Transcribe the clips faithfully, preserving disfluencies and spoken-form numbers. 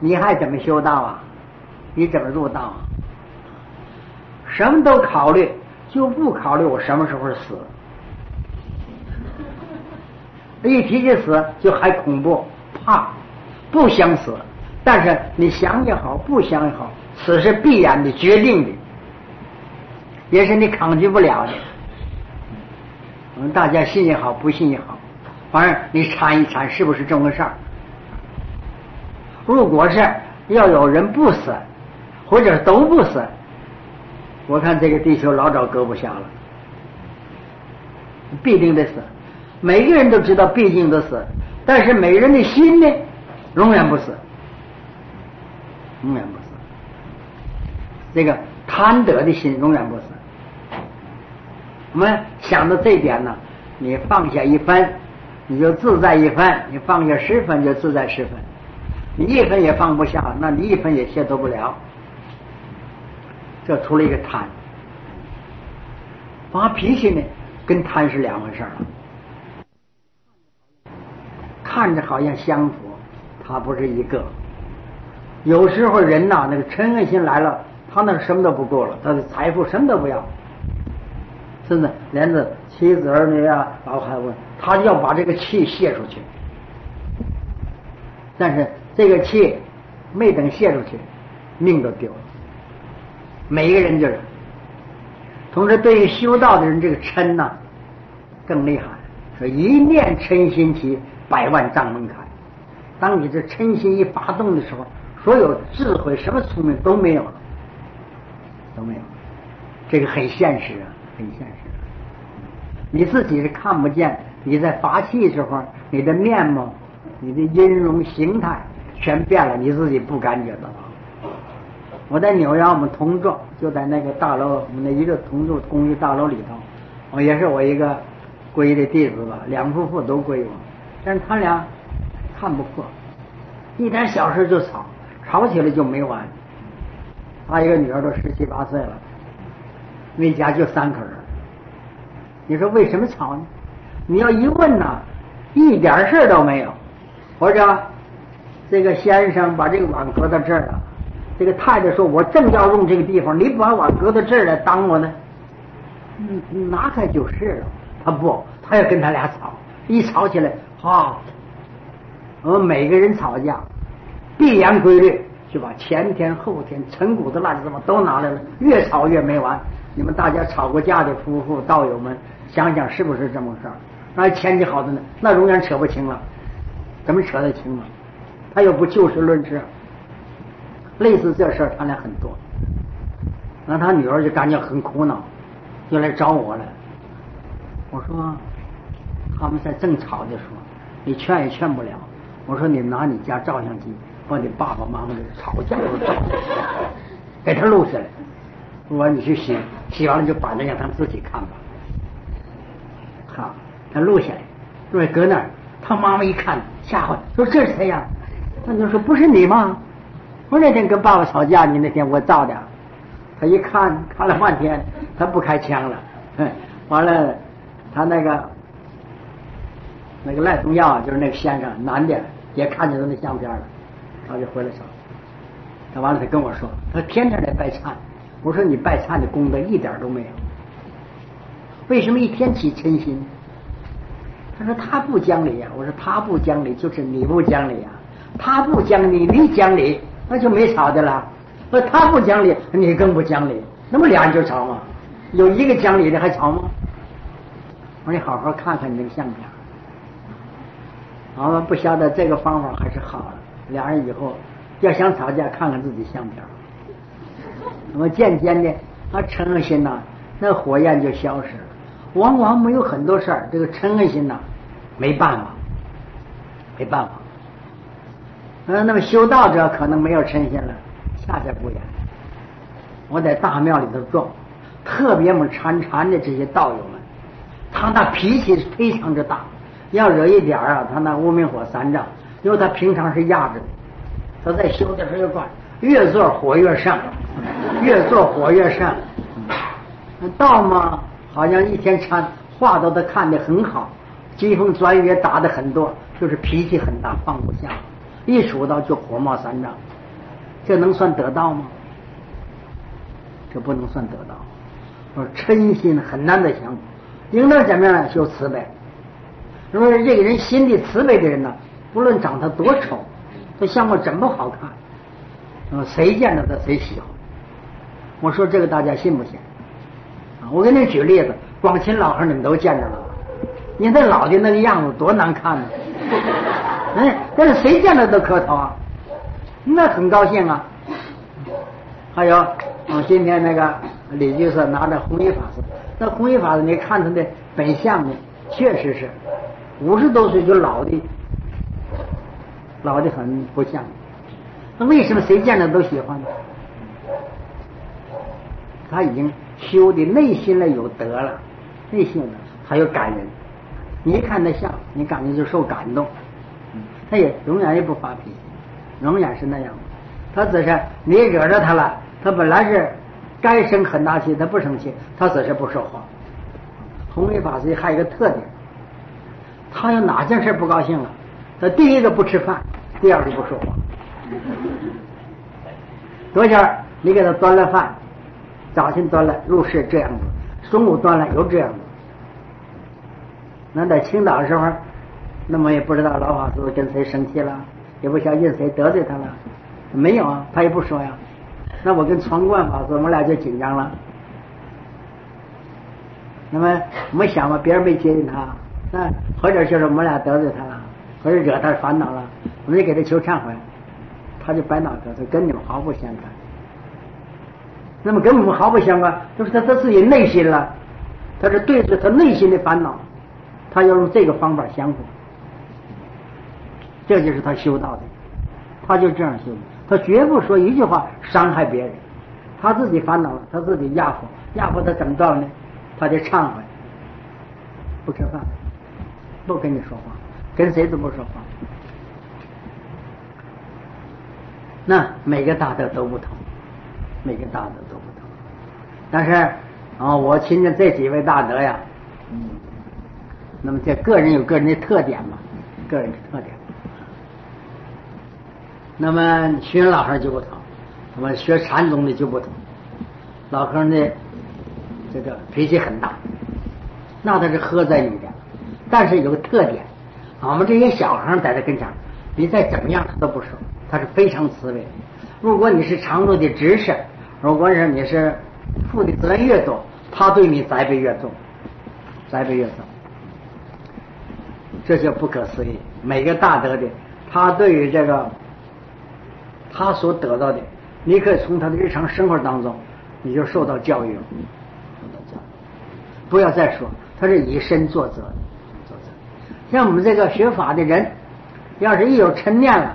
你还怎么修道啊？你怎么入道啊？什么都考虑，就不考虑我什么时候死。一提起死就还恐怖，怕，不想死。但是你想也好，不想也好，死是必然的、决定的，也是你抗拒不了的。嗯，大家信也好，不信也好，反正你参一参，是不是这么个事儿？如果是要有人不死，或者都不死，我看这个地球老早搁不下了，必定得死。每个人都知道必定得死，但是每个人的心呢，永远不死，永远不死。这个贪得的心永远不死。我们想到这一点呢，你放下一分，你就自在一分；你放下十分，就自在十分。你一分也放不下，那你一分也解脱不了。这出了一个贪，发脾气呢，跟贪是两回事了。看着好像相符，它不是一个。有时候人呐、啊，那个嗔恨心来了，他那什么都不够了，他的财富什么都不要，甚至连着妻子儿女啊、老孩子，他要把这个气泄出去。但是这个气没等泄出去，命都丢了。每一个人就是。同时，对于修道的人，这个嗔呐、啊、更厉害。说一念嗔心起，百万障门开。当你这嗔心一发动的时候，所有智慧、什么聪明都没有了，都没有了。这个很现实啊，很现实。你自己是看不见，你在发气的时候，你的面貌、你的音容形态全变了，你自己不感觉到。我在纽约，我们同住，就在那个大楼，我们的一个同住公寓大楼里头，我也是我一个皈依的弟子吧，两夫妇都皈依我，但是他俩看不破，一点小事就吵，吵起来就没完。他一个女儿都十七八岁了，那家就三口人。你说为什么吵呢？你要一问呐、啊，一点事都没有。或者这个先生把这个碗搁到这儿了，这个太太说：“我正要用这个地方，你把碗搁到这儿来挡我呢？”嗯，拿开就是了。他不，他要跟他俩吵，一吵起来，哈，我们每个人吵架，必然规律，就把前天、后天、陈骨的垃圾什么都拿来了，越吵越没完。你们大家吵过架的夫妇道友们，想想是不是这么事儿？那前几好的呢，那永远扯不清了，怎么扯得清呢？他又不就事论事。类似这事儿，他俩很多。那他女儿就感觉很苦恼，就来找我来。我说他们在正吵的时候，你劝也劝不了。我说你拿你家照相机把你爸爸妈妈的吵架都照，给他录下来。我说你去洗，洗完了就摆着让他们自己看吧。好，他录下来，录下搁那儿。他妈妈一看吓坏，说这是谁呀？他就说不是你吗？我那天跟爸爸吵架，你那天我照的。他一看看了半天，他不开枪了。完了，他那个那个赖东耀就是那个先生，男的也看见他那相片了，他就回来吵。他完了，他跟我说，他天天来拜忏。我说你拜忏的功德一点都没有，为什么一天起嗔心？他说他不讲理呀、啊。我说他不讲理就是你不讲理呀、啊，他不讲理你讲理，那就没吵的了。那他不讲理你更不讲理，那么俩人就吵嘛。有一个讲理的还吵吗？我说你好好看看你那个相片。我们不晓得这个方法还是好的，俩人以后要想吵架看看自己相片。那么渐渐的他嗔恨心呐、啊，那火焰就消失了。往往没有很多事儿，这个嗔恨心呐、啊，没办法，没办法。呃，那么修道者可能没有嗔心了，恰恰不然。我在大庙里头住，特别我们禅禅的这些道友们，他那脾气非常之大，要惹一点啊，他那无名火三丈，因为他平常是压着的，他在修的时候就管，越做火越上，越做火越上。道嘛，好像一天禅话都都看得很好，疾风转雨也打得很多，就是脾气很大，放不下，一数到就火冒三丈。 这能算得到吗？这不能算得到。说嗔心很难得相，应当怎么样修慈悲？如果这个人心地慈悲的人呢，不论长得多丑，他相貌怎么好看，那么谁见着他谁喜欢。我说这个大家信不信？啊，我给你举例子，光秦老汉你们都见着了，你那老的那个样子多难看呢！哎，但是谁见着都磕头啊，那很高兴啊。还有，嗯，今天那个李居士拿着弘一法师，那弘一法师你看他的本相呢，确实是五十多岁就老的，老的很不像。那为什么谁见着都喜欢呢？他已经修的内心了有德了，内心有德，还有感人。你一看他像，你感觉就受感动。他也永远也不发脾气，永远是那样。他只是你惹着他了，他本来是该生很大气，他不生气，他只是不说话。弘一法师还有一个特点，他有哪件事不高兴了，他第一个不吃饭，第二个不说话。昨天你给他端了饭，早晨端了入室这样子，中午端了又这样子。那在青岛的时候，那么也不知道老法师跟谁生气了，也不晓得谁得罪他了，没有啊，他也不说呀。那我跟传冠法师，我们俩就紧张了。那么我们想嘛，别人没接近他，那或者就是我们俩得罪他了，或者惹他烦恼了，我们就给他求忏悔，他就白脑壳，他跟你们毫不相干。那么跟我们毫不相关，就是他他自己内心了，他是对着他内心的烦恼，他要用这个方法降服。这就是他修道的，他就这样修的，他绝不说一句话伤害别人。他自己烦恼了，他自己压服，压服他怎么着呢？他就忏悔，不吃饭，不跟你说话，跟谁都不说话。那每个大德都不同，每个大德都不同。但是啊，我亲近这几位大德呀，嗯，那么这个人有个人的特点嘛，个人的特点。那么学老和尚就不同，那么学禅宗的就不同。老和尚呢，这个脾气很大，那他是喝在里边，但是有个特点，我们这些小和尚在他跟前，你再怎么样他都不说，他是非常慈悲。如果你是常住的执事，如果是你是负的责任越多，他对你栽培越重，栽培越重，这就不可思议。每个大德的，他对于这个他所得到的，你可以从他的日常生活当中，你就受到教育了，受到教育。不要再说他是以身作则，作则。像我们这个学法的人，要是一有嗔念了，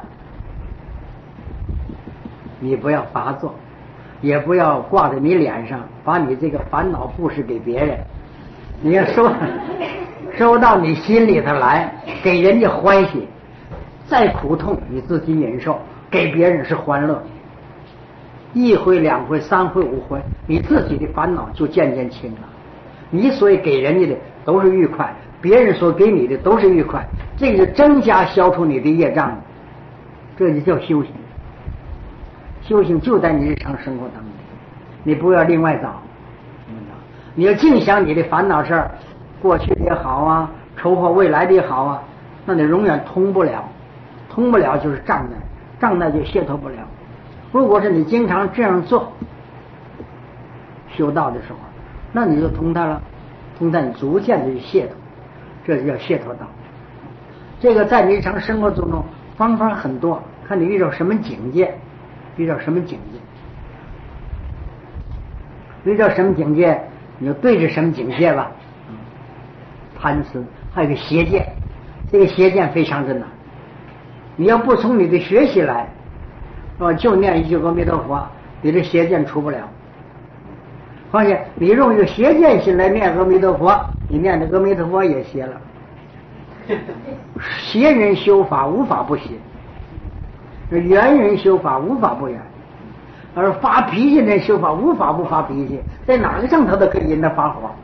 你不要发作，也不要挂在你脸上，把你这个烦恼布施给别人，你要收收到你心里头来，给人家欢喜，再苦痛你自己忍受，给别人是欢乐。一回两回三回五回，你自己的烦恼就渐渐轻了。你所以给人家的都是愉快，别人所给你的都是愉快，这个增加消除你的业障，这就叫修行。修行就在你日常生活当中，你不要另外找，你要净想你的烦恼事儿，过去的也好啊，筹划未来的也好啊，那你永远通不了，通不了就是障碍，障碍就解脱不了。如果是你经常这样做，修道的时候，那你就通它了，通它你逐渐的去解脱，这就叫解脱道。这个在你日常生活中中方法很多，看你遇到什么境界，遇到什么境界，遇到什么境界，你就对着什么境界吧。贪嗔还有个邪见，这个邪见非常的难，你要不从你的学习来，哦，就念一句阿弥陀佛，你这邪见出不了。况且你用一个邪见心来念阿弥陀佛，你念的阿弥陀佛也邪了。邪人修法无法不邪，圆人修法无法不圆，而发脾气的人修法无法不发脾气，在哪个上头都可以引他发火。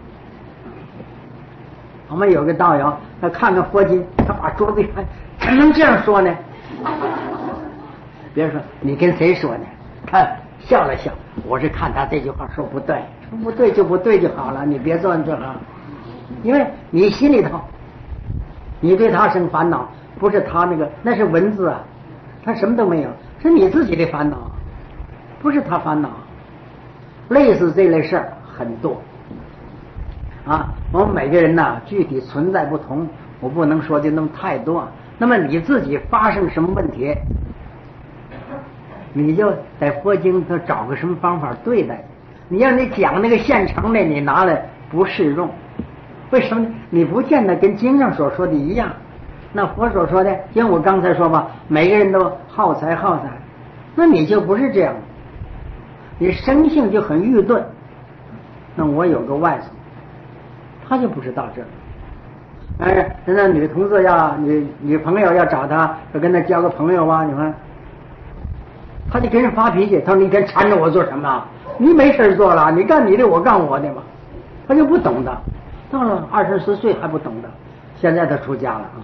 我们有个道友，他看看佛经，他把桌子一拍，怎么能这样说呢？ 别人说你跟谁说呢？他笑了笑，我是看他这句话说不对，说不对就不对就好了，你别做这行，因为你心里头，你对他生烦恼，不是他那个，那是文字啊，他什么都没有，是你自己的烦恼，不是他烦恼。类似这类事儿很多啊，我们每个人呐，具体存在不同，我不能说的那么太多。那么你自己发生什么问题，你就在佛经上找个什么方法对待。你要你讲那个现成的，你拿来不适用，为什么？你不见得跟经上所说的一样。那佛所说的，因为我刚才说吧，每个人都好财好财，那你就不是这样，你生性就很愚钝。那我有个外甥，他就不是到这儿。哎，那女同志要女女朋友要找他，要跟他交个朋友啊，你看，他就跟人发脾气，他说你跟缠着我做什么？你没事做了，你干你的，我干我的嘛。他就不懂的，到了二十四岁还不懂的，现在他出家了啊。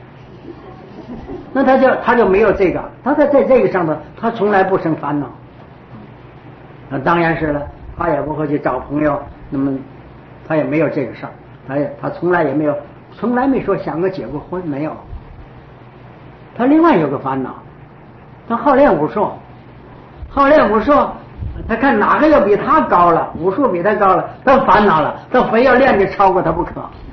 那他就他就没有这个，他在在这个上头，他从来不生烦恼。那当然是了，他也不会去找朋友，那么他也没有这个事儿，他也他从来也没有，从来没说想过结过婚，没有。他另外有个烦恼，他好练武术，好练武术，他看哪个要比他高了，武术比他高了，他烦恼了，他非要练的超过他不可。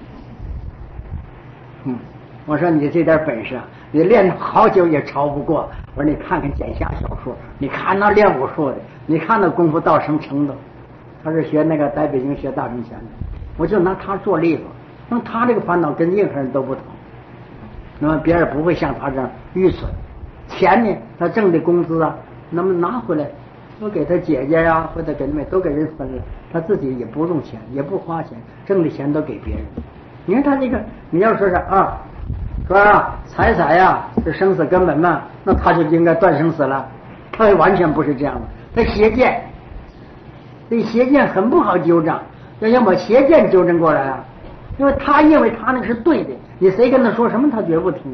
嗯，我说你这点本事啊，你练好久也超不过。我说你看看剑侠小说，你看那练武术的，你看那功夫到什么程度？他是学那个在北京学大成拳的，我就拿他做例子。那么他这个烦恼跟任何人都不同，那么别人不会像他这样愚蠢。钱呢，他挣的工资啊，那么拿回来，都给他姐姐呀、啊，或者给妹都给人分了，他自己也不用钱，也不花钱，挣的钱都给别人。你看他这个，你要说是啊，说啊财财呀是生死根本嘛，那他就应该断生死了。他完全不是这样的，他邪见，这邪见很不好纠正，要想把邪见纠正过来啊，因为他认为他那个是对的，你谁跟他说什么他绝不听。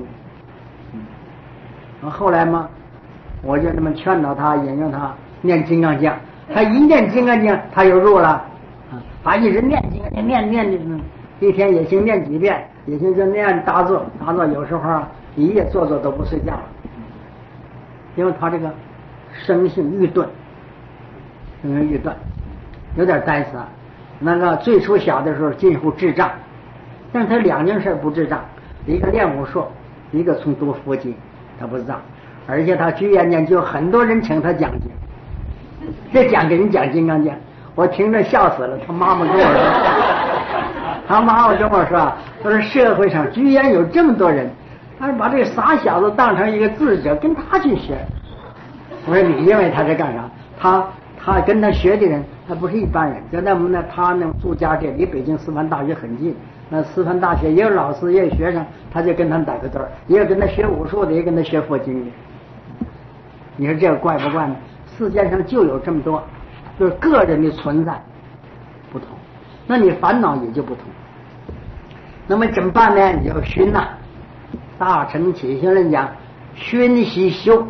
嗯，后来嘛，我就这么劝导他，引用他念金刚经，他一念金刚经他又入了，啊，他一直念金刚经，念念的，一天也行念几遍，也行就念打坐，打坐有时候啊一夜坐坐都不睡觉了，因为他这个生性愚钝，生性愚钝，有点呆死。那个最初小的时候近乎智障，但是他两件事不智障，一个练武术，一个从读佛经，他不知道。而且他居延年就很多人请他讲经，这讲给人讲金刚经，我听着笑死了。他妈妈跟我说，他妈妈跟我说，他说社会上居然有这么多人，他把这个傻小子当成一个智者，跟他去学。我说你认为他是干啥？他他跟他学的人，他不是一般人。就在我们那他那住家这离北京师范大学很近，那师范大学也有老师也有学生，他就跟他们打个对儿，也有跟他学武术的，也跟他学佛经的。你说这个怪不怪呢？世界上就有这么多，就是个人的存在不同，那你烦恼也就不同。那么怎么办呢？你要熏呐、啊。大乘起行人讲，熏习修。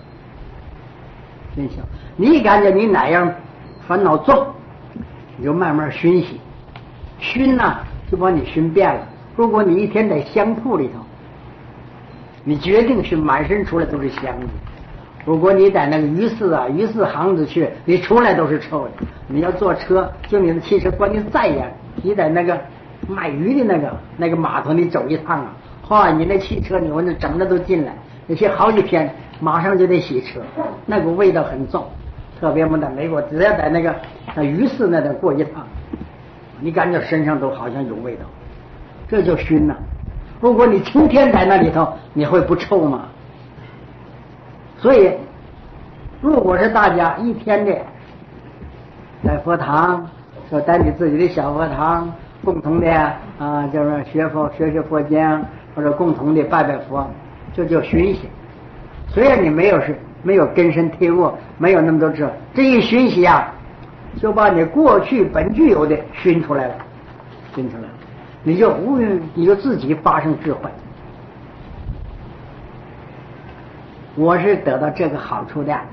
熏修，你感觉你哪样烦恼重，你就慢慢熏习。熏呐、啊，就把你熏遍了。如果你一天在香铺里头，你决定熏，满身出来都是香的。如果你在那个鱼市啊、鱼市行子去，你出来都是臭的。你要坐车，就你的汽车关键再严，你在那个卖鱼的那个那个码头你走一趟啊，哇，你那汽车你闻着整的都进来，那些好几天马上就得洗车，那股味道很重。特别我们在美国，只要在那个那鱼市那点过一趟，你感觉身上都好像有味道，这就熏了。如果你成天在那里头，你会不臭吗？所以，如果是大家一天的在佛堂，说在你自己的小佛堂，共同的啊，就是学佛学学佛经，或者共同的拜拜佛，这叫熏习。虽然你没有是没有根深蒂固，没有那么多智慧，这一熏习啊，就把你过去本具有的熏出来了，熏出来了，你就无你就自己发生智慧。 我是得到这个好处的。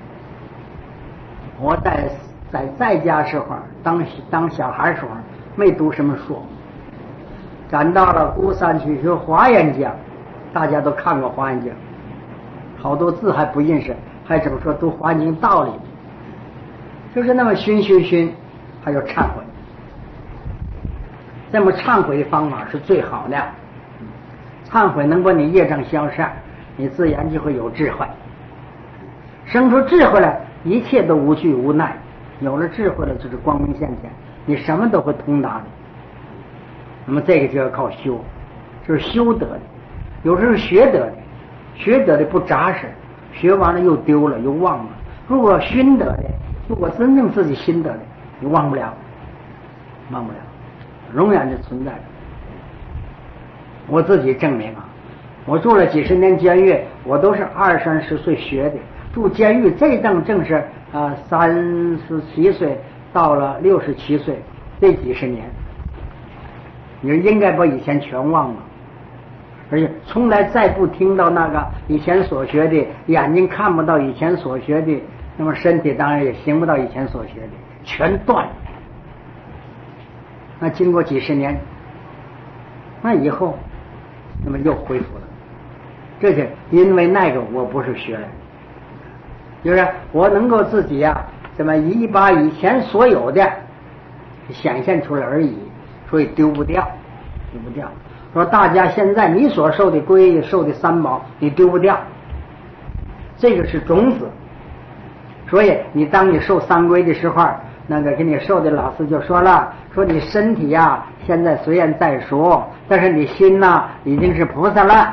我在在在家时候，当当小孩时候没读什么书，赶到了孤山去学华严经，大家都看过华严经，好多字还不认识，还怎么说读华严经道理，就是那么熏熏熏，还有忏悔。这么忏悔的方法是最好的，忏悔能把你业障消散，你自然就会有智慧，生出智慧来，一切都无惧无奈。有了智慧了，就是光明现前，你什么都会通达的。那么这个就要靠修，就是修得的。有时候学得的，学得的不扎实，学完了又丢了又忘了。如果熏得的，如果真正自己心得的，你忘不了，忘不了，永远的存在着。我自己证明啊，我住了几十年监狱，我都是二三十岁学的。住监狱这正正是啊三十七岁到了六十七岁这几十年，你应该把以前全忘了，而且从来再不听到那个以前所学的，眼睛看不到以前所学的，那么身体当然也行不到以前所学的，全断了。那经过几十年，那以后那么又恢复了。这是因为那个我不是学来的，就是我能够自己呀、啊，怎么一把以前所有的显现出来而已，所以丢不掉，丢不掉。说大家现在你所受的皈依、受的三宝，你丢不掉，这个是种子。所以你当你受三皈的时候，那个给你受的老师就说了，说你身体呀、啊、现在虽然在熟，但是你心呐、啊、已经是菩萨了。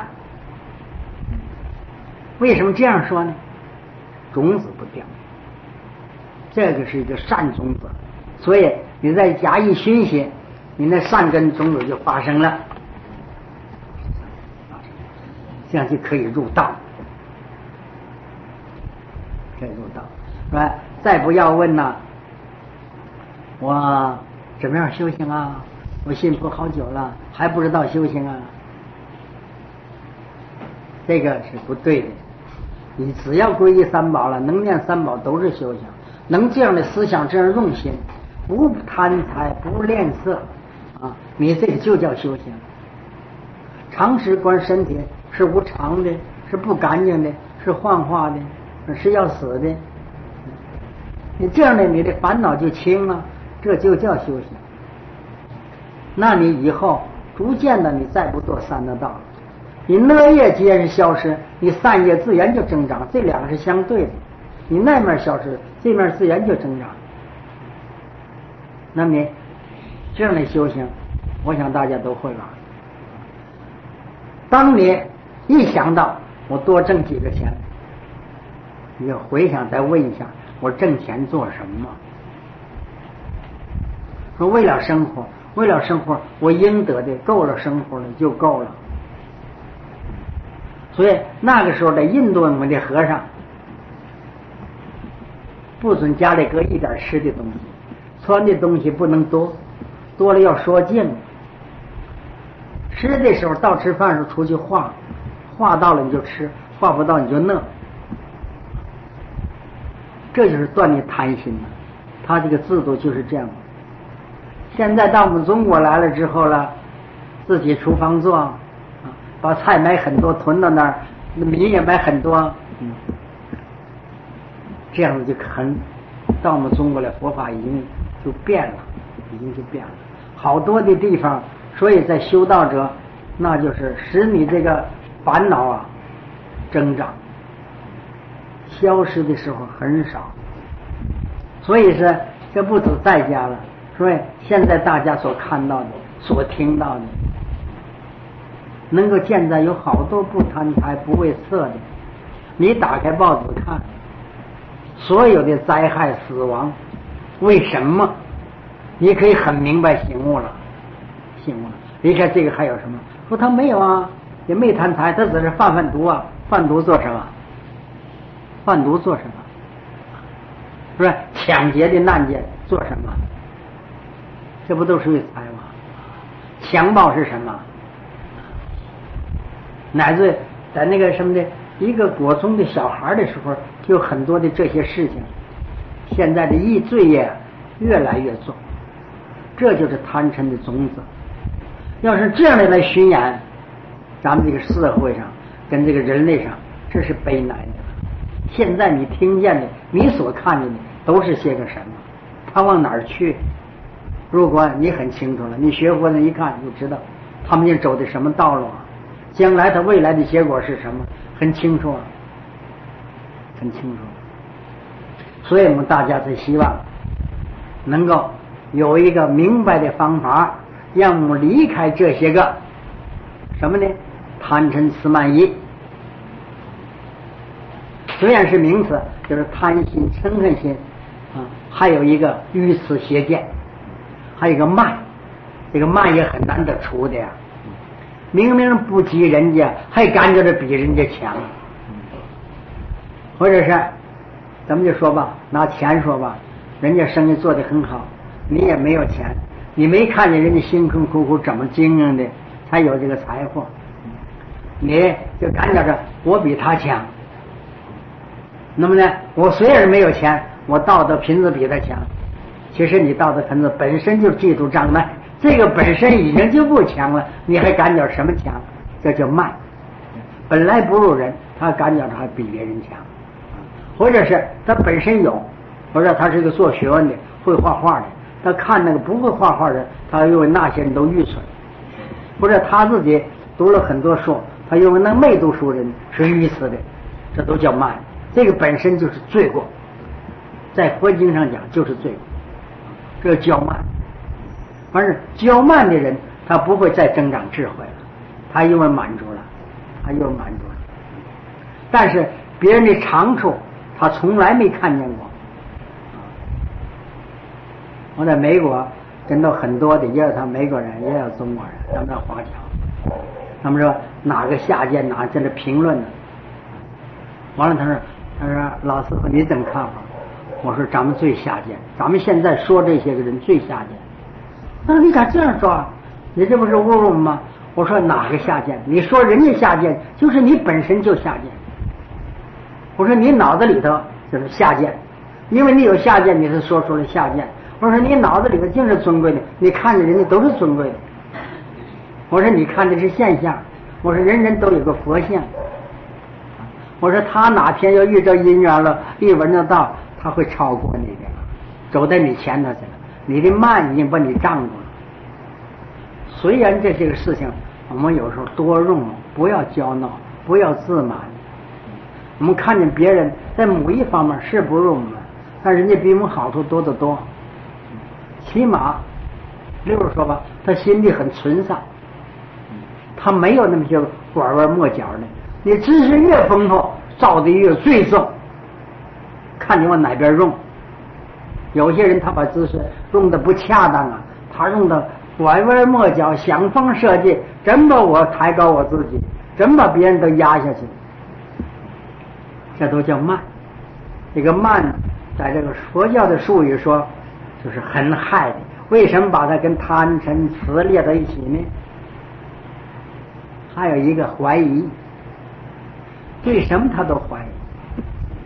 为什么这样说呢？种子不掉，这个是一个善种子，所以你再加以熏习，你那善根种子就发生了，这样就可以入道，可以入道，是吧？再不要问呢，我怎么样修行啊？我信佛好久了，还不知道修行啊？这个是不对的。你只要皈依三宝了，能念三宝都是修行，能这样的思想，这样用心，不贪财，不恋色啊，你这个就叫修行。常识观身体是无常的，是不干净的，是幻化的，是要死的。你这样的，你的烦恼就轻了，这就叫修行。那你以后逐渐的，你再不做三恶道，你恶业既然是消失，你善业自然就增长，这两个是相对的。你那面消失，这面自然就增长。那么你这样的修行，我想大家都会吧。当你一想到我多挣几个钱，你要回想再问一下，我挣钱做什么？说为了生活，为了生活，我应得的够了，生活了就够了。所以那个时候在印度我们的和尚不准家里搁一点吃的东西，穿的东西不能多，多了要说净。吃的时候到吃饭时候出去画，画到了你就吃，画不到你就乐，这就是断你贪心了。他这个制度就是这样。现在到我们中国来了之后了，自己厨房做，把菜买很多囤到那儿，米也买很多，嗯，这样子就很到我们中国来，佛法已经就变了，已经就变了。好多的地方，所以在修道者，那就是使你这个烦恼啊增长，消失的时候很少。所以是这不止在家了，所以现在大家所看到的、所听到的。能够见在有好多不贪财不为色的，你打开报纸看，所有的灾害死亡，为什么？你可以很明白醒悟了，醒悟了。离开这个还有什么？说他没有啊，也没贪财，他只是贩贩毒啊，贩毒做什么？贩毒做什么？是不是抢劫的难劫做什么？这不都是为财吗？强暴是什么？乃至在那个什么的一个国中的小孩的时候，就有很多的这些事情。现在的意罪业越来越重，这就是贪嗔的种子。要是这样的来巡演，咱们这个社会上跟这个人类上，这是悲哀的。现在你听见的，你所看见的都是些个什么？他往哪儿去？如果你很清楚了，你学佛人一看就知道他们就走的什么道路啊，将来他未来的结果是什么，很清楚啊，很清楚。所以我们大家是希望能够有一个明白的方法，让我们离开这些个什么呢？贪嗔痴慢疑。虽然是名词，就是贪心、嗔恨心啊，还有一个愚痴邪见，还有一个慢，这个慢也很难得除的呀。明明不及人家，还感觉着比人家强，或者是咱们就说吧，拿钱说吧，人家生意做得很好，你也没有钱，你没看见人家辛辛苦苦怎么经营的，才有这个财富，你就感觉着我比他强。那么呢，我虽然没有钱，我道德品质比他强，其实你道德品质本身就嫉妒障碍，这个本身已经就不强了，你还感觉什么强？这叫慢。本来不如人，他感觉他还比别人强，或者是他本身有，或者他是一个做学问的，会画画的，他看那个不会画画的，他认为那些人都愚蠢，或者他自己读了很多书，他认为那没读书人是愚痴的，这都叫慢。这个本身就是罪过，在佛经上讲就是罪过，这个骄慢。反正骄慢的人，他不会再增长智慧了，他因为满足了，他因为满足了。但是别人的长处，他从来没看见过。我在美国跟到很多的，也有他美国人，也有中国人，他们在华侨，他们说哪个下贱，哪在这评论呢？完了，他说。他说：“老师傅，你怎么看法？”我说：“咱们最下贱，咱们现在说这些个人最下贱。”他说：“你咋这样说？你这不是侮辱吗？”我说：“哪个下贱？你说人家下贱，就是你本身就下贱。”我说：“你脑子里头就是下贱，因为你有下贱，你是说出了下贱。”我说：“你脑子里头净是尊贵的，你看着人家都是尊贵的。”我说：“你看的是现象。”我说：“人人都有个佛性。”我说他哪天要遇着姻缘了，一闻得到，他会超过你的，走在你前头去了。你的慢已经把你障住了。虽然这些个事情，我们有时候多用，不要骄闹，不要自满。我们看见别人在某一方面是不如我们，但人家比我们好处多得多。起码，例如说吧，他心地很纯善，他没有那么些拐弯抹角的。你知识越丰富，造的越罪重，看你往哪边用。有些人他把知识用的不恰当啊，他用的拐弯抹角，想方设计，真把我抬高我自己，真把别人都压下去，这都叫慢。这个慢在这个佛教的术语说就是很害的。为什么把它跟贪嗔痴列在一起呢？还有一个怀疑，对什么他都怀疑。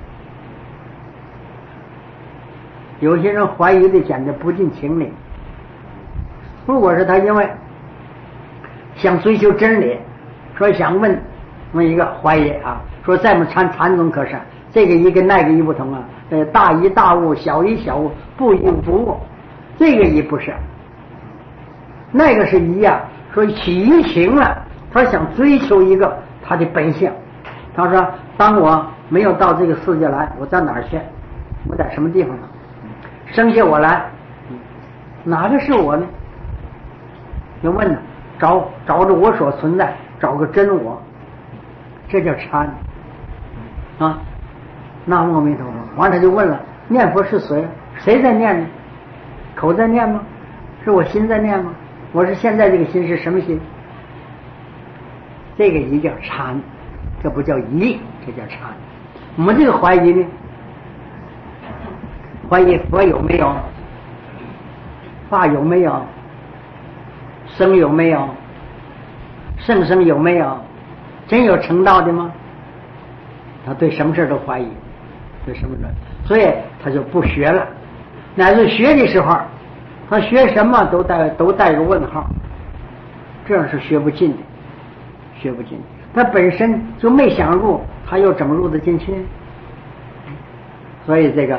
有些人怀疑的简直不近情理。如果是他因为想追求真理，说想问问一个怀疑啊，说在我们禅禅宗可是这个一跟那个一不同啊，呃，大一大悟，小一小悟，不一不悟，这个一不是，那个是一样。说起于情了，他想追求一个他的本性。他说：“当我没有到这个世界来，我在哪儿去？我在什么地方呢？生下我来，哪个是我呢？”就问呢，找找着我所存在，找个真我，这叫禅啊。南无阿弥陀佛。完了他就问了：念佛是谁？谁在念呢？口在念吗？是我心在念吗？我是现在这个心是什么心？这个一叫禅。这不叫疑，这叫禅。我们这个怀疑呢？怀疑佛有没有？法有没有？生有没有？圣生有没有？真有成道的吗？ 他对什么事都怀疑，对什么事，所以他就不学了。乃至学的时候，他学什么都带都带个问号，这样是学不进的，学不进。他本身就没想入，他又怎么入得进去？所以这个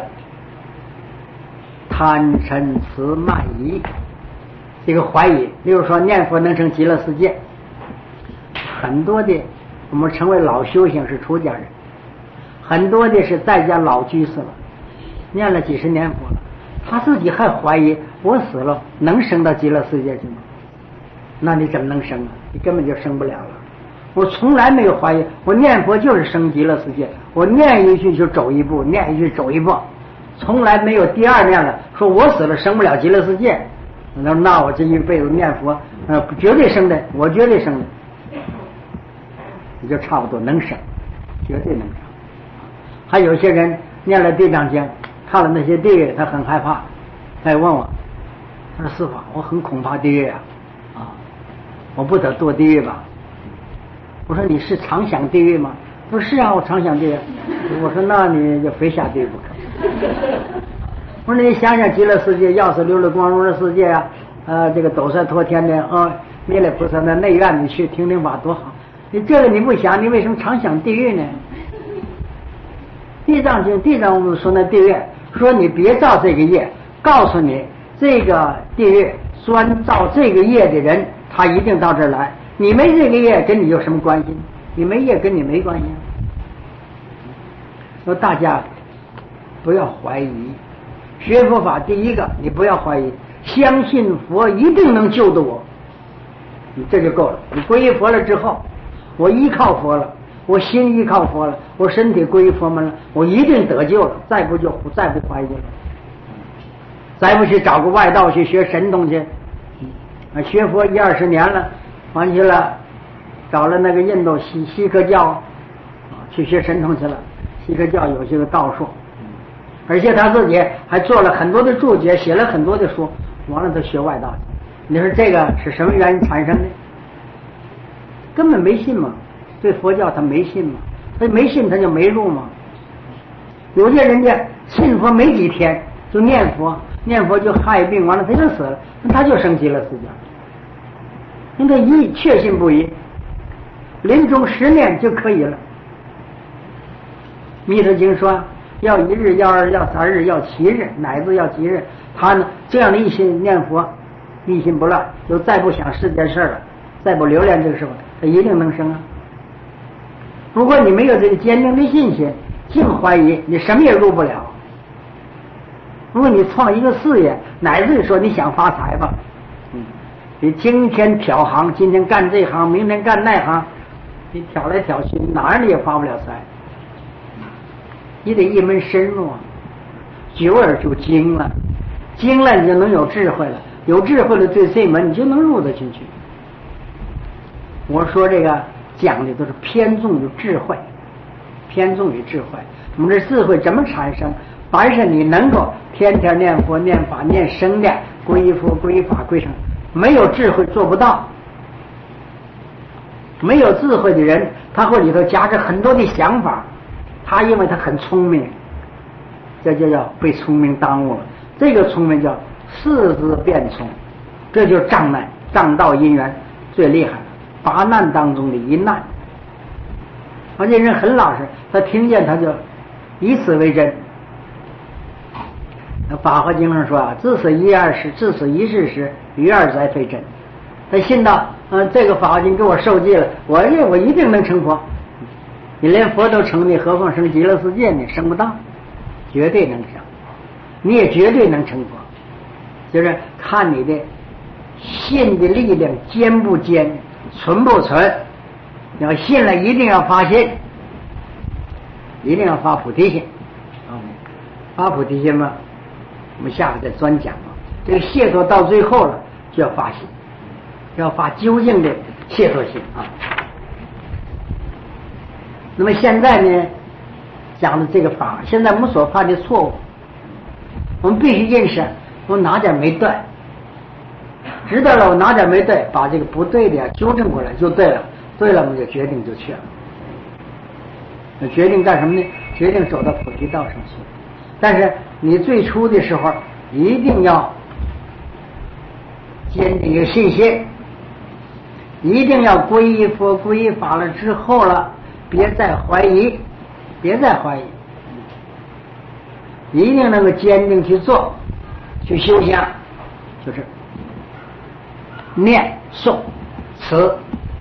贪嗔痴慢疑，这个怀疑，例如说念佛能成极乐世界，很多的我们称为老修行是出家人，很多的是在家老居士了，念了几十年佛了，他自己还怀疑我死了能升到极乐世界去吗？那你怎么能升啊？你根本就升不了了。我从来没有怀疑，我念佛就是升极乐世界，我念一句就走一步，念一句走一步，从来没有第二念了，说我死了升不了极乐世界。那那我这一辈子念佛，呃，绝对升的，我绝对升的，你就差不多能升，绝对能升。还有些人念了地藏经，看了那些地狱，他很害怕，他也问我，他说师父，我很恐怕地狱啊，啊，我不得堕地狱吧？我说你是常想地狱吗？他说是啊，我常想地狱。我说那你就非下地狱不可。我说你想想极乐世界，药师琉璃光荣的世界啊，呃，这个斗率陀天的啊，弥勒菩萨的内院，你去听听法多好。你这个你不想，你为什么常想地狱呢？地藏经，地藏我们说那地狱，说你别造这个业，告诉你这个地狱专造这个业的人，他一定到这儿来。你没这个业，跟你有什么关系？你没业跟你没关系。说大家不要怀疑，学佛法第一个，你不要怀疑，相信佛一定能救得我，你这就够了。你皈依佛了之后，我依靠佛了，我心依靠佛了，我身体皈依佛门了，我一定得救了，再不就再不怀疑了，再不去找个外道去学神通去，啊，学佛一二十年了，完去了，找了那个印度西西克教，啊，去学神通去了。西克教有些个道术，而且他自己还做了很多的注解，写了很多的书，完了他学外道去。你说这个是什么原因产生的？根本没信嘛，对佛教他没信嘛，他没信他就没入嘛。有些人家信佛没几天就念佛，念佛就害病，完了他就死了，他就升极乐世界。因为一确信不疑，临终十念就可以了。弥陀经说要一日，要二日，要三日，要七日，乃至要几日。他呢这样的一心念佛，一心不乱，就再不想世间事了，再不留恋这个时候，他一定能生啊。如果你没有这个坚定的信心，净怀疑，你什么也入不了。如果你创一个事业，乃至说你想发财吧，嗯，你今天挑行，今天干这行，明天干那行，你挑来挑去，哪儿你也发不了财。你得一门深入啊，久而就精了，精了你就能有智慧了，有智慧了对这门你就能入得进去。我说这个讲的都是偏重于智慧，偏重于智慧。我们这智慧怎么产生？凡是你能够天天念佛、念法、念生念，皈依佛、皈依法、皈圣，没有智慧做不到。没有智慧的人，他会里头夹着很多的想法。他因为他很聪明，这就叫被聪明耽误了。这个聪明叫四肢变聪，这就是障难，障道因缘最厉害了，八难当中的一难。而且人很老实，他听见他就以此为真。法华经上说啊，自此一二时，自此一世时，于二载非真。他信到，嗯、呃，这个法华经给我受记了，我认我一定能成佛。你连佛都成，你何况升极乐世界呢？升不到，绝对能升，你也绝对能成佛。就是看你的信的力量坚不坚，存不存。要信了，一定要发心，一定要发菩提心。啊，发菩提心嘛，我们下回再专讲啊。这个解脱到最后了，就要发心，要发究竟的解脱心啊。那么现在呢，讲的这个法，现在我们所犯的错误，我们必须认识，我哪点没对，知道了我哪点没对，把这个不对的呀纠正过来就对了，对了我们就决定就去了。 决定干什么呢？决定走到菩提道上去。但是你最初的时候一定要坚定有信心，一定要皈依佛皈依法了之后了，别再怀疑，别再怀疑，一定能够坚定去做，去修行，就是念诵词。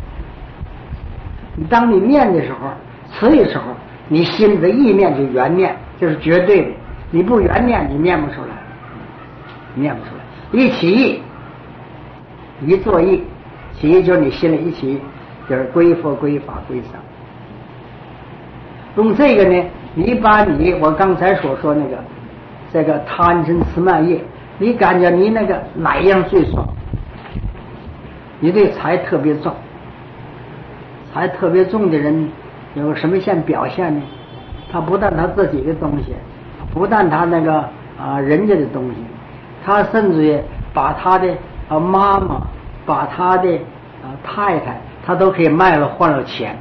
当你念的时候，词的时候，你心里的意念就原念，这是绝对的。你不原念，你念不出来，念不出来。一起意，一作意，起意就是你心里一起，就是归佛归法归僧。用这个呢，你把你我刚才所说那个这个贪嗔痴慢业，你感觉你那个哪一样最爽？你对财特别重，财特别重的人有个什么现表现呢？他不但他自己的东西，不但他那个啊人家的东西，他甚至于把他的啊妈妈，把他的啊太太，他都可以卖了换了钱。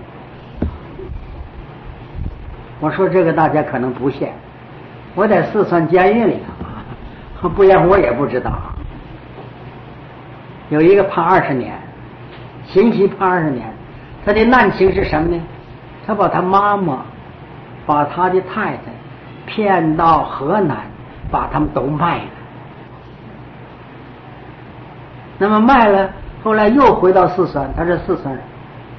我说这个大家可能不信，我在四川监狱里头，不然我也不知道。有一个判二十年，刑期判二十年，他的难情是什么呢？他把他妈妈，把他的太太骗到河南，把他们都卖了。那么卖了，后来又回到四川，他是四川人。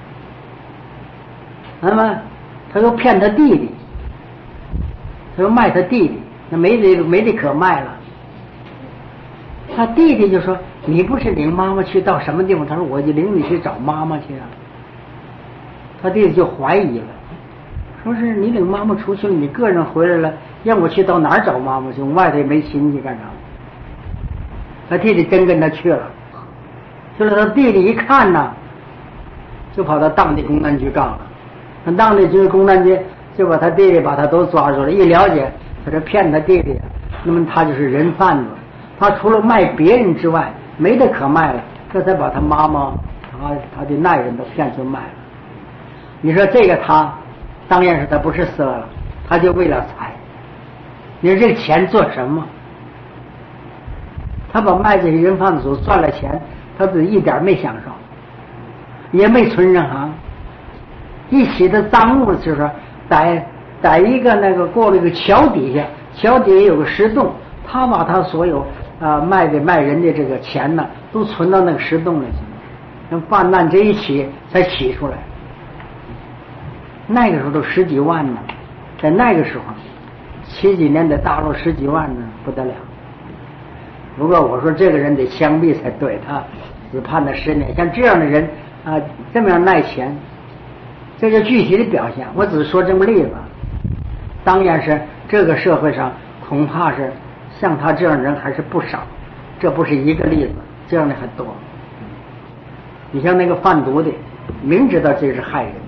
那么他又骗他弟弟，他又卖他弟弟，那没得没得可卖了。他弟弟就说：“你不是领妈妈去到什么地方？”他说：“我就领你去找妈妈去啊。”他弟弟就怀疑了，说是你领妈妈出去了，你个人回来了，让我去到哪儿找妈妈去？我外头也没亲戚干啥？他弟弟真跟他去了，去了他弟弟一看呢，就跑到当地公安局告了。那当地局公安局就把他弟弟把他都抓住了，一了解他是骗他弟弟，那么他就是人贩子。他除了卖别人之外，没得可卖了，这才把他妈妈、他他的爱人都骗去卖了。你说这个他，当然是他不是色了，他就为了财。你说这个钱做什么？他把卖这些人贩子所赚了钱，他自己一点没享受，也没存任行。一起的赃物就是在在一个那个过了一个桥底下，桥底下有个石洞，他把他所有啊、呃、卖的卖人的这个钱呢，都存到那个石洞里去，那犯难这一起才起出来。那个时候都十几万呢，在那个时候，七几年的大陆十几万呢，不得了。不过我说这个人得枪毙才对，他只判他十年。像这样的人啊、呃，这么样耐钱，这就具体的表现。我只是说这么例子，当然是这个社会上恐怕是像他这样的人还是不少，这不是一个例子，这样的很多。你像那个贩毒的，明知道这是害人。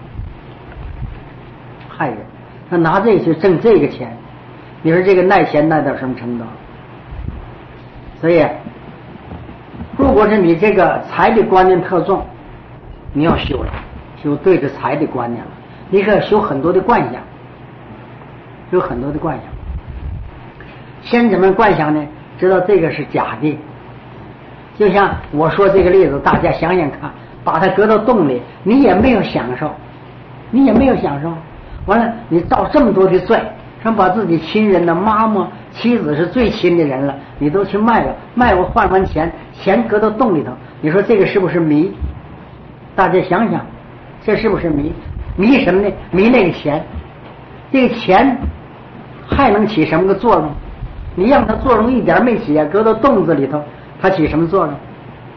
害人，他拿这个去挣这个钱，你说这个耐钱耐到什么程度？所以，如果是你这个财的观念特重，你要修了，修对着财的观念了，你可以修很多的观想，有很多的观想。先怎么观想呢？知道这个是假的，就像我说这个例子，大家想想看，把它搁到洞里，你也没有享受，你也没有享受。完了，你造这么多的罪，想把自己亲人的妈妈、妻子是最亲的人了，你都去卖了，卖我换完钱，钱搁到洞里头，你说这个是不是迷？大家想想，这是不是迷？迷什么呢？迷那个钱，这个钱还能起什么个作用？你让它作用一点没起啊，搁到洞子里头，它起什么作用？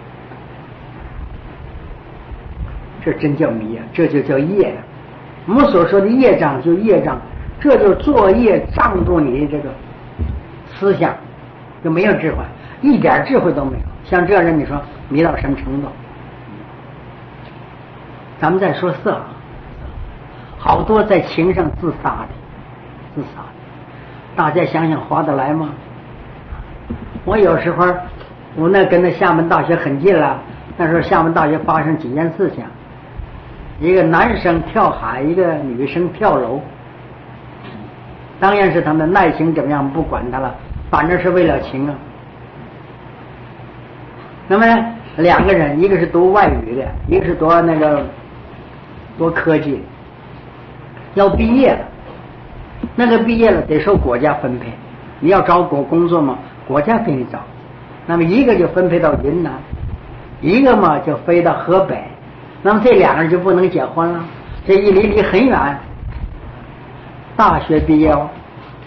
这真叫迷啊，这就叫业啊。我们所说的业障就业障，这就作业障住你的这个思想，就没有智慧，一点智慧都没有。像这样人，你说迷到什么程度？咱们再说色，好多在情上自杀的，自杀的，大家想想划得来吗？我有时候我那跟那厦门大学很近了，那时候厦门大学发生几件事情。一个男生跳海，一个女生跳楼， 当然是他们耐情怎么样不管他了，反正是为了情啊。那么呢，两个人，一个是读外语的，一个是读那个读科技的，要毕业了，那个毕业了得受国家分配，你要找国工作嘛，国家给你找。那么一个就分配到云南，一个嘛就飞到河北，那么这两个人就不能结婚了，这一离离很远。大学毕业哦，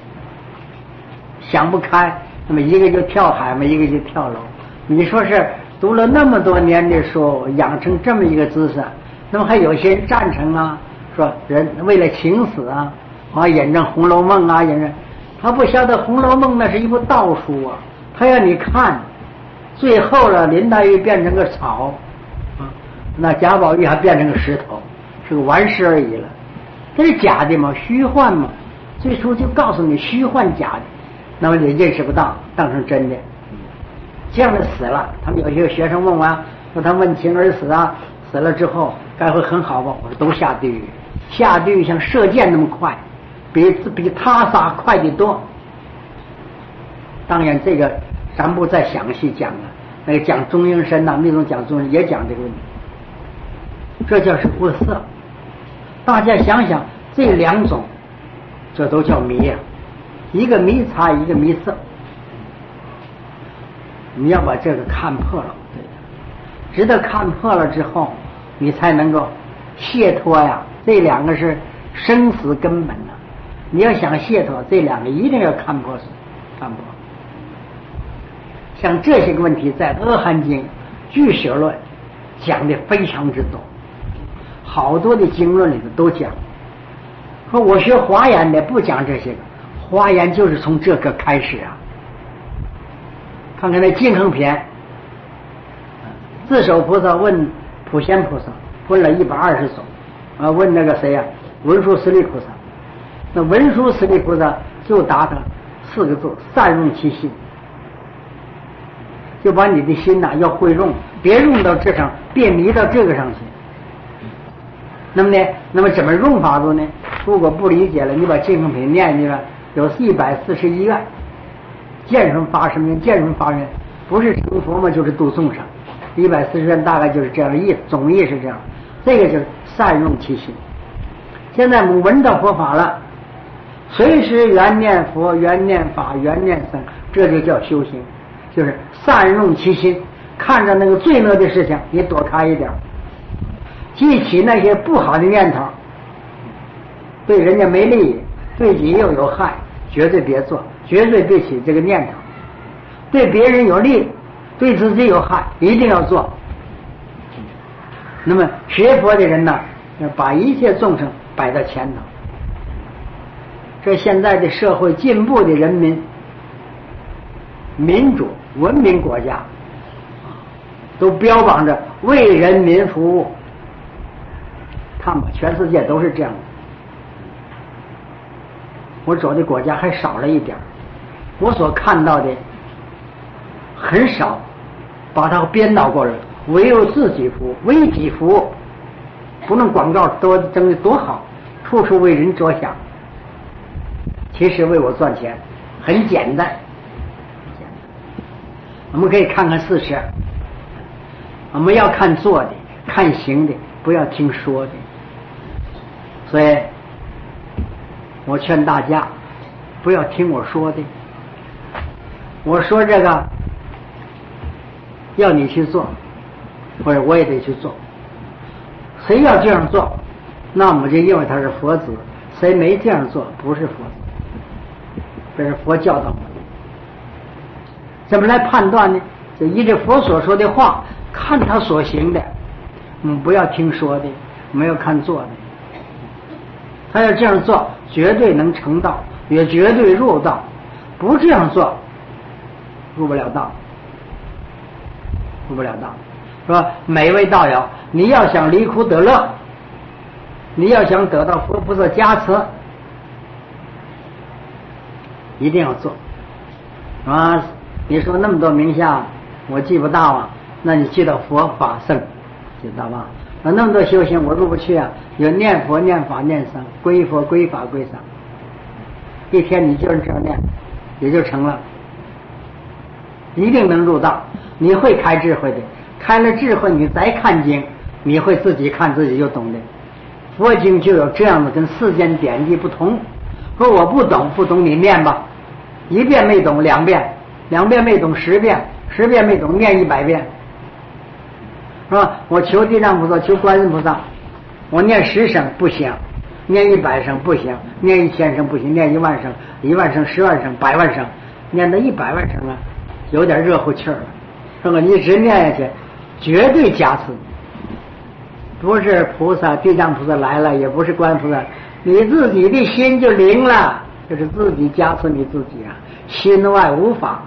想不开，那么一个就跳海嘛，一个就跳楼。你说是读了那么多年的书，养成这么一个姿势，那么还有些人赞成啊，说人为了情死啊，啊引证《红楼梦》啊，引证，他不晓得《红楼梦》那是一部道书啊，他要你看，最后了林黛玉变成个草，啊，那贾宝玉还变成个石头，是个完事而已了。这是假的嘛，虚幻嘛，最初就告诉你虚幻假的，那么你认识不到，当成真的。这样的死了，他们有些学生问我，说他问情而死啊，死了之后该会很好吧？我说都下地狱，下地狱像射箭那么快，比比他杀快得多。当然这个咱不再详细讲了，那个讲中阴身呐、啊，密宗讲中阴也讲这个问题，这叫是不色。大家想想这两种，这都叫迷呀、啊，一个迷财，一个迷色。你要把这个看破了，直到看破了之后，你才能够解脱呀。这两个是生死根本呐、啊，你要想解脱，这两个一定要看破，看破。像这些个问题，在《阿含经》《俱舍论》讲的非常之多，好多的经论里头都讲。说我学华严的不讲这些个，华严就是从这个开始啊。看看那《净空篇》，自首菩萨问普贤菩萨，问了一百二十种，啊，问那个谁呀、啊，文殊师利菩萨。那文殊师利菩萨就答他四个字：善用其心。就把你的心呐、啊、要会用，别用到这上，别迷到这个上去。那么呢，那么怎么用法子呢？如果不理解了，你把《净空篇》念去了，有一百四十一愿。见什么发什么愿，见什么发什么愿，不是成佛嘛，就是度众生。一百四十愿大概就是这样的意思，总意是这样。这个就是善用其心。现在我们闻到佛法了，随时缘念佛、缘念法、缘念僧，这就叫修行，就是善用其心。看着那个罪恶的事情，你躲开一点，记起那些不好的念头，对人家没利益，对己又有害，绝对别做。绝对别起这个念头，对别人有利，对自己有害，一定要做。那么学佛的人呢，要把一切众生摆在前头。这现在的社会进步的人民、民主文明国家，都标榜着为人民服务。看吧，全世界都是这样的。我走的国家还少了一点。我所看到的很少把它编导过来，唯有自己服务，为己服务，不论广告多争的多好，处处为人着想，其实为我赚钱，很简单。我们可以看看事实，我们要看做的，看行的，不要听说的。所以我劝大家不要听我说的，我说这个要你去做，或者我也得去做。谁要这样做，那我们就认为他是佛子；谁没这样做，不是佛子。这是佛教导我们。怎么来判断呢？就依着佛所说的话，看他所行的，嗯，不要听说的，没有看做的。他要这样做，绝对能成道，也绝对入道；不这样做，入不了道，入不了道。说每位道友，你要想离苦得乐，你要想得到佛菩萨加持，一定要做啊！你说那么多名相，我记不到啊，那你记到佛法僧，知道吧？那那么多修行，我入不去啊！有念佛、念法、念僧，归佛、归法、归僧。 一天你就是这样念，也就成了，一定能入道。你会开智慧的，开了智慧你再看经，你会自己看自己就懂的。佛经就有这样的跟世间典籍不同。说我不懂，不懂你念吧，一遍没懂两遍，两遍没懂十遍，十遍没懂念一百遍，是吧？我求地藏菩萨，求观音菩萨，我念十声不行，念一百声不行，念一千声不行，念一万声，一万声、十万声、百万声，念到一百万声啊，有点热乎气儿了。是吧？你一直念下去，绝对加持。不是菩萨地藏菩萨来了，也不是观音菩萨，你自己的心就灵了，就是自己加持你自己啊。心外无法，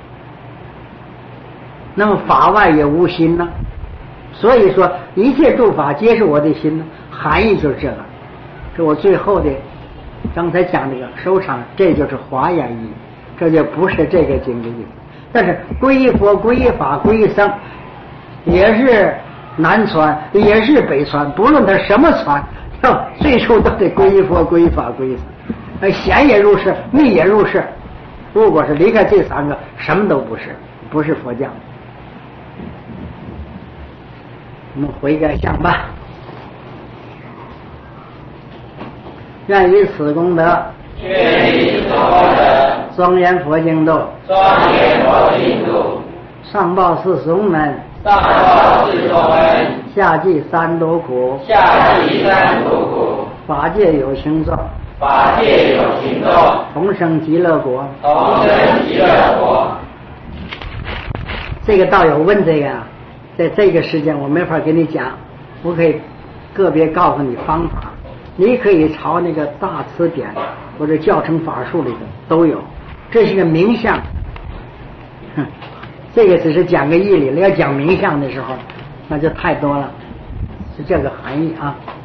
那么法外也无心呢。所以说一切诸法皆是我的心呢，含义就是这个。这我最后的刚才讲这个收场，这就是华严义，这就不是这个经的意思。但是皈依佛、皈依法、皈依僧，也是南传，也是北传，不论他什么传，最初都得皈依佛、皈依法、皈依僧。显也入世，密也入世。如果是离开这三个，什么都不是，不是佛教。我们回个向吧。愿以此功德， 愿以此功德， 庄严佛净土， 庄严佛净土， 上报四重恩， 上报四重恩， 下济三毒苦， 下济三毒苦， 法界有情众， 法界有情众， 同生极乐国， 同生极乐国。 这个道友问这个啊，在这个时间我没法给你讲，我可以个别告诉你方法，你可以朝那个大词典或者教程法术里头都有。这是个名相，哼，这个只是讲个义理了，要讲名相的时候那就太多了，是这个含义啊。